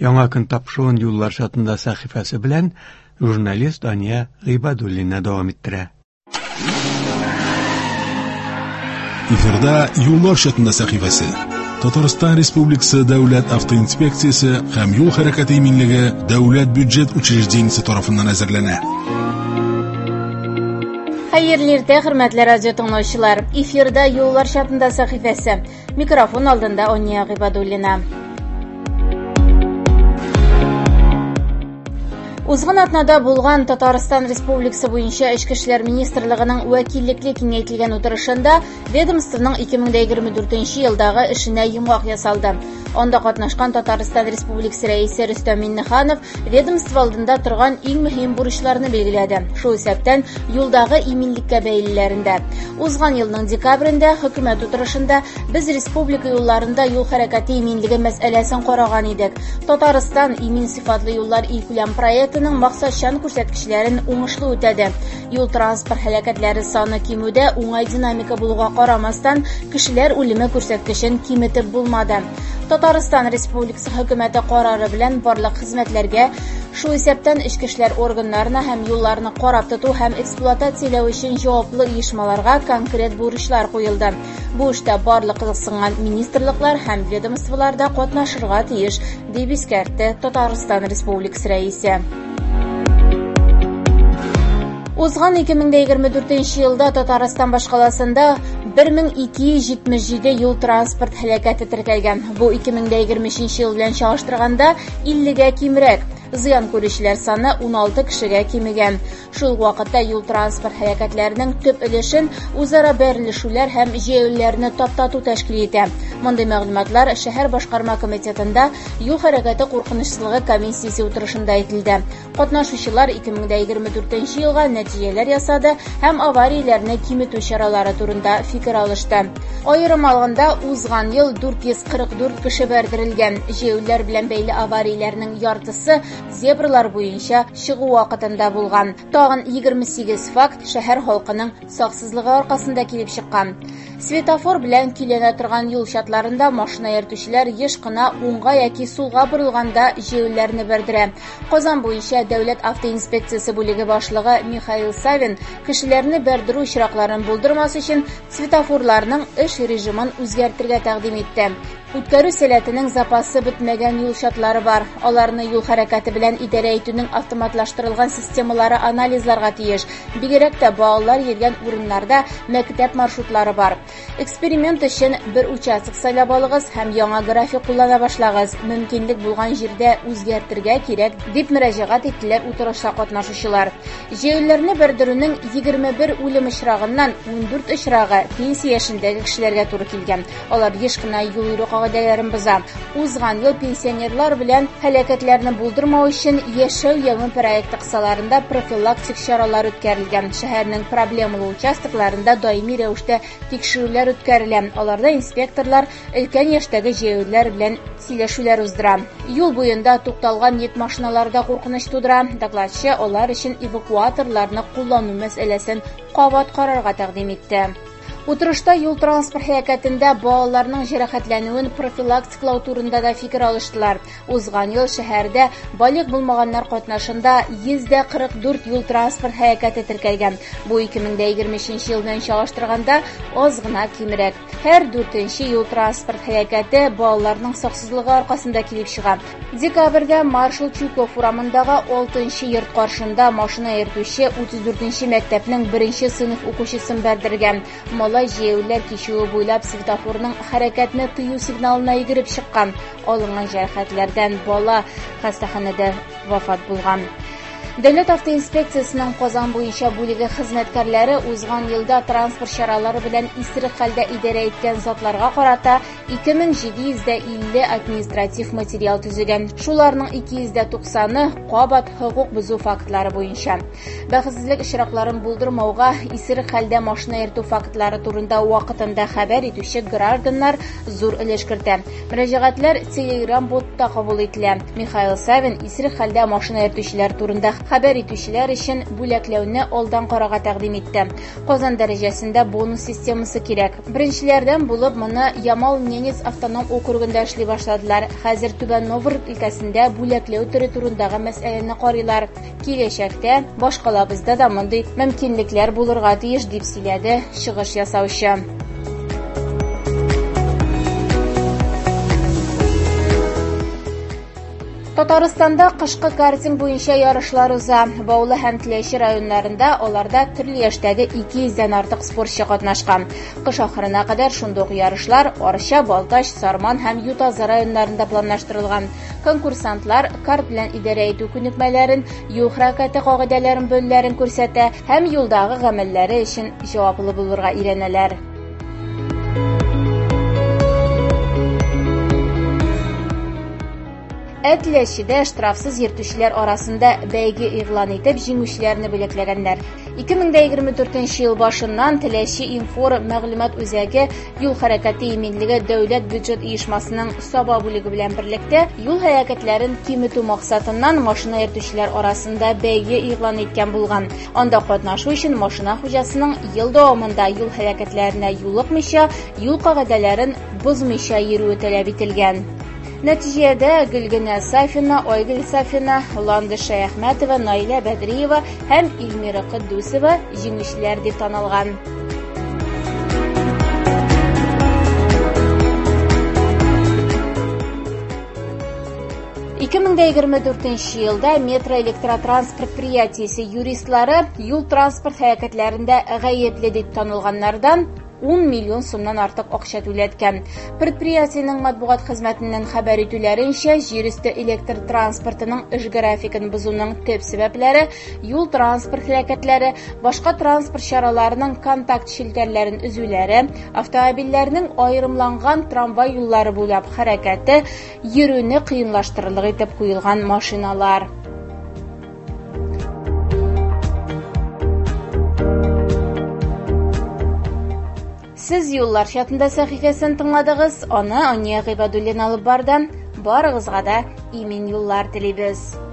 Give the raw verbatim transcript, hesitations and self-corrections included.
Яңа көн тапшыруын юллар шатында сәхифәсе белән журналист Ания Гыйбадуллина дәвам иттерә. Эфирда юллар шатында сәхифәсе. Татарстан Республикасы Дәүләт автоинспекциясе һәм юл хәрәкәте иминлеге дәүләт бюджет учреждениесе тарафыннан әзерләнә. Хәерле иртә, хөрмәтле радио тыңлаучылар. Эфирда юллар шатында сәхифәсе. Микрофон алдында Ания Гыйбадуллина. Узган атнада булган Татарстан Республикасы буенча Эчке эшләр министрлыгының вәкиллекле киңәйтелгән утырышында ведомствоның ике мең егерме дүртенче елдагы эшенә йомгак ясалды. Анда катнашкан Татарстан Республикасы рәисе Рөстәм Миңнеханов ведомство алдында торган иң мөһим бурычларны билгеләде. Шул исәптән юлдагы иминлеккә бәйлеләрендә. Узган елның декабрендә хөкүмәт утырышында без республика юлларында юл хәрәкәте иминлеге мәсьәләсен караган идек. Татарстан имин сыйфатлы юллар илкүләм проектының максатчан күрсәткечләрен уңышлы үтәде. Юл транспорт һәлакәтләре саны кимүдә уңай динамика булуга карамастан, кешеләр үлеме күрсәткечен киметеп булмады. Татарстан Республикасы хөкүмәте карары белән барлык хезмәтләргә, шул исәптән эчке эшләр органнарына һәм юлларны карап тоту һәм эксплуатацияләү өчен җаваплы оешмаларга конкрет бурычлар куелды. Бу эштә барлык кызыксынган министрлыклар һәм ведомстволарда катнашырга тиеш, дип искәртте Татарстан Республикасы рәисе. Узган ике мең егерме дүртенче елда Татарстан башкаласында бер мең ике йөз җитмеш җиде юл транспорт һәлакәте теркәлгән. Бу ике мең егерме өченче ел белән чагыштырганда иллегә кимрәк. Зыян күрүчеләр саны ун алты кешегә кимегән. Шул вакытта юл транспорт һәлакәтләренең төп өлешен үзара бәрелешүләр һәм җәяүләрне таптату тәшкил итә. Мондый мәгълүматлар шәһәр башкарма комитетында юл хәрәкәте куркынычсызлыгы комиссиясе утырышында әйтелде. Катнашучылар ике мең егерме дүртенче елга нәтиҗәләр ясады һәм аварияләрне киметү чаралары турында фикер алышты. Аерым алганда, узган ел дүрт йөз кырык дүрт кеше бәрдерелгән. Җәяүләр белән бәйле аварияләрнең яртысы зебралар буенча чыгу вакытында булган. Тагын егерме сигез факт шәһәр халкының саксызлыгы аркасында килеп чыккан. Светофор белән көйләнә торган юл чатларында машина йөртүчеләр еш кына уңга яки сулга борылганда җәяүләрне бәрдерә. Казан буенча Дәүләт автоинспекциясе бүлеге башлыгы Михаил Савин кешеләрне бәрдерү очракларын булдырмас өчен светофорларның эш режимын үзгәртергә тәкъдим итте. Үткәрү сәләтенең запасы бетмәгән юл чатлары бар. Аларны юл хәрәкәте белән идарә итүнең автоматлаштырылган системалары анализларга тиеш. Бигрәк тә балалар йөргән урыннарда мәктәп маршрутлары бар. Эксперимент өчен бер участок сайлап алыгыз һәм яңа график куллана башлагыз. Мөмкинлек булган җирдә үзгәртергә кирәк, дип мөрәҗәгать иттеләр утырышта катнашучылар. Җәяүләрне бәрдерүнең егерме бер үлем очрагыннан ун дүрт очрагы пенсия яшендәге кешеләргә туры килгән. Алар еш кына юл йөрү кагыйдәләрен боза. Узган ел пенсионерлар белән һәлакәтләрне булдырмау өчен яшәү яңа проекты кысаларында профилактик чаралар үткәрелгән. Шәһәрнең проблемалы участокларында даими рәвештә тикшерүләр үткәрелә. Аларда инспекторлар өлкән яшьтәге җәяүләр белән сөйләшүләр уздыра. Юл буенда тукталган йөк машиналарда куркыныч тудыра. Докладчы алар өчен эвакуаторларны куллану мәсьәләсен кабат карарга тәкъдим итте. Утырышта юл транспорт һәлакәтендә балаларның җәрәхәтләнүен профилактиклау турында да фикер алыштылар. Узган ел шәһәрдә балык булмаганнар катнашында йөз кырык дүрт юл транспорт һәлакәте теркәлгән. Бу ике мең егерме өченче ел белән чагыштырганда аз гына кимрәк. Һәр дүртенче юл транспорт һәлакәте балаларның саксызлыгы аркасында килеп чыга. Декабрьдә Маршал Чуйков урамындагы алтынчы йорт каршында машина йөртүче утыз дүртенче мәктәпнең беренче сыйныф укучысын бәрдергән. Малай җәяүләр кичүе буйлап светофорның хәрәкәтне тыю сигналына йөгереп чыккан. Алынган җәрәхәтләрдән бала хастаханәдә вафат булган. Дәүләт автоинспекциясының Казан буенча бүлеге хезмәткәрләре узган елда транспорт чаралары белән исерек хәлдә идарә иткән затларга карата ике мең җиде йөз илле административ материал төзегән. Шуларның ике йөз туксаны кабат хокук бозу фактлары буенча. Бәхетсезлек очракларын булдырмауга, исерек хәлдә машина йөртү фактлары турында вакытында хәбәр итүче гражданнар зур өлеш кертә. Мөрәҗәгатьләр Telegram ботта кабул ителә. Михаил Савин исерек хәлдә машина йөртүчеләр турында хәбәр итүчеләр өчен бүләкләүне алдан карарга тәкъдим итте. Казан дәрәҗәсендә бонус системасы кирәк. Беренчеләрдән булып моны Ямал Ленинец автоном округында эшли башладылар. Хәзер Түбән Новгород өлкәсендә бүләкләү төре турындагы мәсьәләне карыйлар. Киләчәктә башкалабызда да мондый мөмкинлекләр булырга тиеш дип сөйләде чыгыш ясаучы. Татарстанда кышкы картинг буенча ярышлар уза. Баулы һәм Теләче районнарында аларда төрле яшьтәге ике йөздән артык спортчы катнашкан. Кыш ахырына кадәр шундый ук ярышлар Арча, Балтач, Сарман һәм Ютазы районнарында планлаштырылган. Конкурсантлар карт белән идарә итү күнекмәләрен, юл хәрәкәте кагыйдәләрен белүләрен күрсәтә һәм юлдагы гамәлләре өчен җаваплы булырга өйрәнәләр. Теләчедә штрафсыз йөртүчеләр арасында бәйге игълан итеп җиңүчеләрне бүләкләгәннәр. ике мең егерме дүртенче ел башыннан Теләче инфор мәгълүмат үзәге юл хәрәкәте иминлеге дәүләт бюджет оешмасының Саба бүлеге белән берлектә юл хәрәкәтләрен киметү максатыннан машина йөртүчеләр арасында бәйге игълан иткән булган. Анда катнашу өчен машина хуҗасының ел дәвамында юл хәрәкәтләренә юлыкмыйча, юл кагыйдәләрен бозмыйча йөрүе таләп ителгән. Нәтиҗәдә Гөлгенә Сафина, Айгөл Сафина, Ландыш Шәяхмәтова, Наилә Бәдриева һәм Илмира Кыддусова җиңүчеләр дип танылган. ике мең егерме дүртенче елда Метроэлектротранс предприятиесе юристлары юл транспорт хәрәкәтләрендә гаепле дип танылганнардан он миллион сумнан артык акча түләткән. Предприятиенең матбугат хезмәтеннән хәбәр итүләренчә, җир өсте электр транспортының эш графигын бозуның төп сәбәпләре юл транспорт хәрәкәтләре, башка транспорт чараларының контакт шелтәрләрен өзүләре, автомобильләрнең аерымланган трамвай юллары буйлап хәрәкәте, йөрүне кыенлаштырырлык итеп куелган машиналар. Сез юллар чатында сәхифәсен тыңладыгыз. Аны Ания Гыйбадуллина алып бардан. Барыгызга да имин юллар телибез.